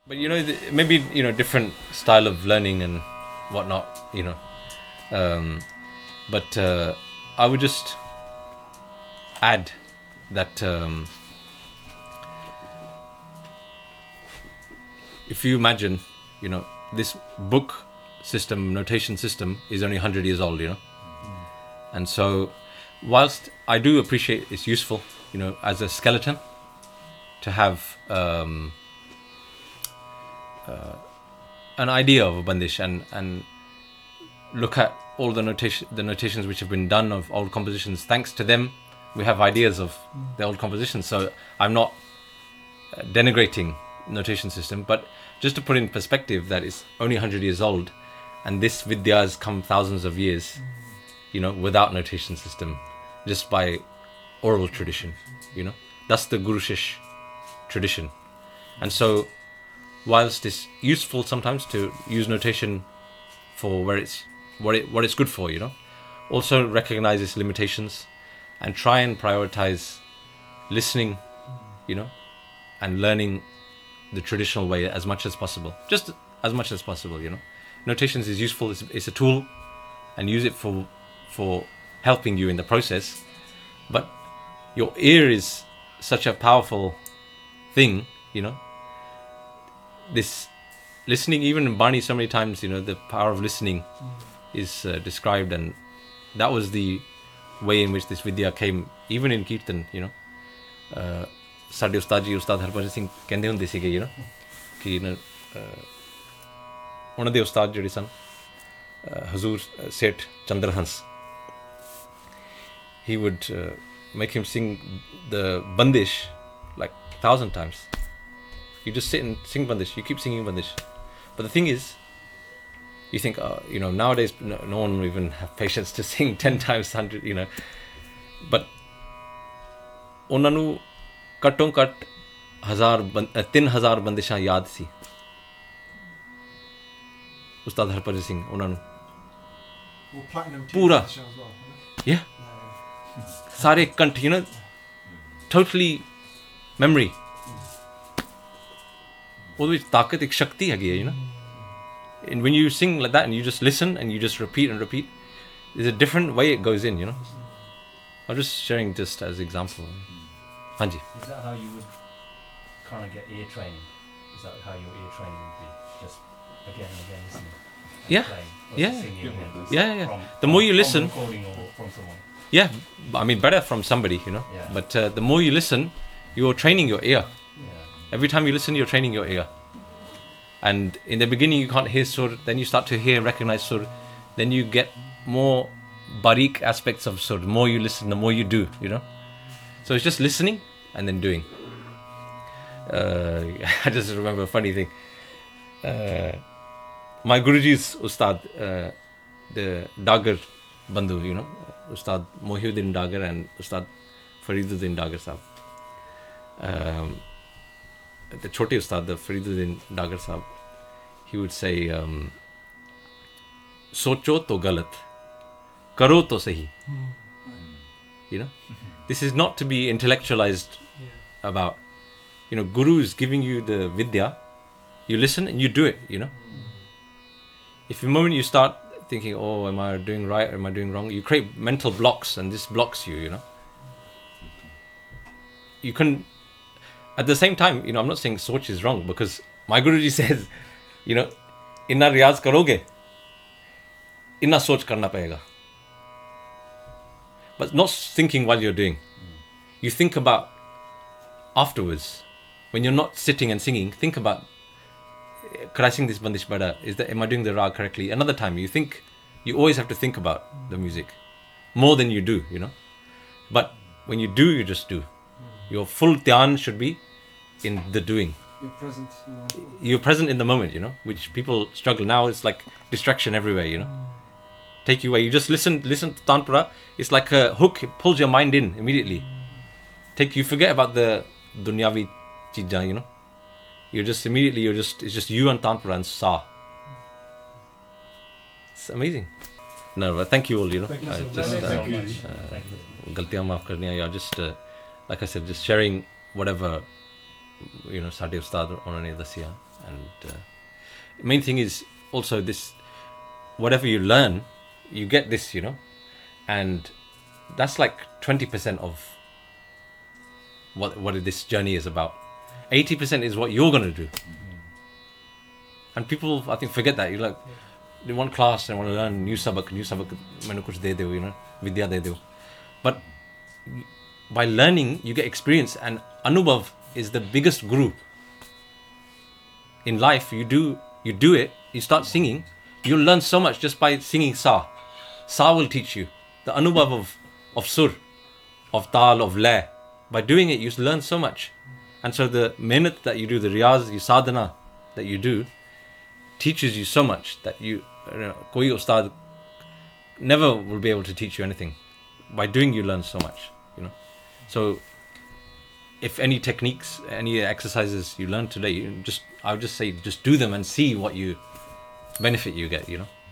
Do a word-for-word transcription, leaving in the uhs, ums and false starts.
But you know, th- maybe you know, different style of learning and whatnot. You know, um, but uh, I would just add that um, if you imagine, you know, this book system, notation system, is only one hundred years old. You know, and so whilst I do appreciate it's useful, you know, as a skeleton to have. Um, Uh, an idea of a bandish and and look at all the notation the notations which have been done of old compositions. Thanks to them, we have ideas of the old compositions. So I'm not uh, denigrating notation system, but just to put in perspective that it's only one hundred years old, and this vidya has come thousands of years, you know, without notation system, just by oral tradition. You know, that's the Guru Shish tradition, and so. Whilst it's useful sometimes to use notation for where it's what it what it's good for, you know, also recognize its limitations and try and prioritize listening, you know, and learning the traditional way as much as possible, just as much as possible, you know. Notations is useful; it's, it's a tool, and use it for for helping you in the process. But your ear is such a powerful thing, you know. This listening, even in Bani, so many times, you know, the power of listening is uh, described, and that was the way in which this vidya came, even in Kirtan, you know. Sade Ustad ji, Ustad Harbhajan Singh ਕਹਿੰਦੇ ਹੁੰਦੇ ਸੀਗੇ, you know, ਕਿ ਉਹਨਾਂ ਦੇ ਉਸਤਾਦ ਜਿਹੜੇ ਸਨ Hazur Seth Chandrahans, he would uh, make him sing the bandish like a thousand times. You just sit and sing bandish. You keep singing bandish. But the thing is, you think, oh, you know, nowadays no, no one will even have patience to sing ten times, hundred, you know. But ਉਹਨਾਂ ਨੂੰ ਘੱਟੋਂ ਘੱਟ ਹਜ਼ਾਰ ਤਿੰਨ ਹਜ਼ਾਰ ਬੰਦਿਸ਼ਾਂ ਯਾਦ ਸੀ ਉਸਤਾਦ ਹਰਭਜਨ ਸਿੰਘ ਉਹਨਾਂ ਨੂੰ ਪੂਰਾ yeah ਸਾਰੇ ਕੰਠ, you know, totally memory. ਉਹਦੇ ਵਿੱਚ ਤਾਕਤ ਇੱਕ ਸ਼ਕਤੀ ਹੈਗੀ ਹੈ, you know. And when you sing like that and you just listen and you just repeat and repeat, there's a different way it goes in, you know. I'm just sharing just as example. Hanji. Is that how you would kind of get ear training? Is that how your ear training would be? Just again and again listening? And Yeah. playing, Yeah. Singing and Yeah, yeah. From, The more you from listen. recording or from someone. Yeah, I mean, better from somebody, you know. Yeah. But uh, the more you listen, you're training your ear. Every time you listen, you're training your ear. And in the beginning, you can't hear sur. Then you start to hear and recognize sur. Then you get more barik aspects of sur. The more you listen, the more you do, you know. So it's just listening and then doing. Uh, I just remember a funny thing. Uh, my Guruji's Ustad, uh, the Dagar Bandhu, you know, Ustad Mohiuddin Dagar and Ustad Fariduddin Dagar Sahab. Um, the Chote Ustad, the Fariduddin Dagar Sahab, he would say, um, Socho to galat, karo to sahi. You know, this is not to be intellectualized about. You know, Guru is giving you the vidya, you listen and you do it, you know. If the moment you start thinking, oh, am I doing right or am I doing wrong, you create mental blocks and this blocks you, you know. You can. At the same time, you know, I'm not saying soch is wrong, because my Guruji says, you know, inna riyaz karoge, inna soch karna payega. But not thinking while you're doing. You think about afterwards. When you're not sitting and singing, think about, could I sing this bandish better? Is that, am I doing the rag correctly? Another time, you think, you always have to think about the music. More than you do, you know. But when you do, you just do. Your full dhyan should be in the doing. You're present. You know. You're present in the moment, you know, which people struggle now. It's like distraction everywhere, you know. Take you away. You just listen, listen to Tanpura. It's like a hook. It pulls your mind in immediately. Take you forget about the dunyavi chija, you know. You're just immediately. You're just. It's just you and Tanpura and Sa. It's amazing. No, but thank you all. You know, Thank you uh, so much. just No, no, uh, thank you. uh, galtiyan maaf karniyan, yeah, just uh, like I said, just sharing whatever, you know, Sade Ustad ਉਹਨਾਂ ਨੇ ਦੱਸਿਆ, And uh, main thing is also this, whatever you learn, you get this, you know, and that's like twenty percent of what what this journey is about. eighty percent is what you're going to do. And people, I think, forget that. You're like, they want class, they want to learn new sabak, new sabak, mainu kuch de do, you know, vidya de do. But by learning, you get experience, and Anubhav is the biggest guru. In life, you do you do it, you start singing, you'll learn so much just by singing Sa. Sa will teach you. The Anubhav of, of Sur, of Tal, of Le. By doing it, you learn so much. And so the mehnat that you do, the riyaz, the sadhana that you do, teaches you so much that you, you know, koi ustad never will be able to teach you anything. By doing, you learn so much, you know. So if any techniques, any exercises you learn today, you just, I would just say, just do them and see what you benefit you get, you know.